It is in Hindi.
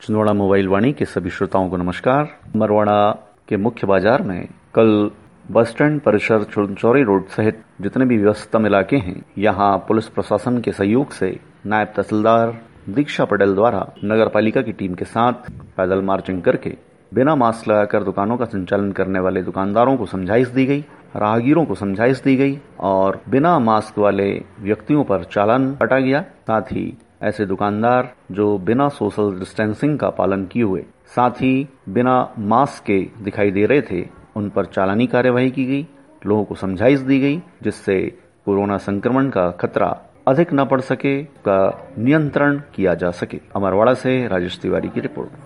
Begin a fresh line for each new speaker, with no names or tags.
छिंदवाड़ा मोबाइल वाणी के सभी श्रोताओं को नमस्कार। अमरवाड़ा के मुख्य बाजार में कल बस स्टैंड परिसर चौरी रोड सहित जितने भी व्यस्ततम इलाके हैं, यहां पुलिस प्रशासन के सहयोग से नायब तहसीलदार दीक्षा पटेल द्वारा नगर पालिका की टीम के साथ पैदल मार्चिंग करके बिना मास्क लगाकर दुकानों का संचालन करने वाले दुकानदारों को समझाइश दी गई, राहगीरों को समझाइश दी गई और बिना मास्क वाले व्यक्तियों पर चालान काटा गया। साथ ही ऐसे दुकानदार जो बिना सोशल डिस्टेंसिंग का पालन किए हुए साथ ही बिना मास्क के दिखाई दे रहे थे, उन पर चालानी कार्यवाही की गई, लोगों को समझाइश दी गई, जिससे कोरोना संक्रमण का खतरा अधिक न बढ़ सके, का नियंत्रण किया जा सके। अमरवाड़ा से राजेश तिवारी की रिपोर्ट।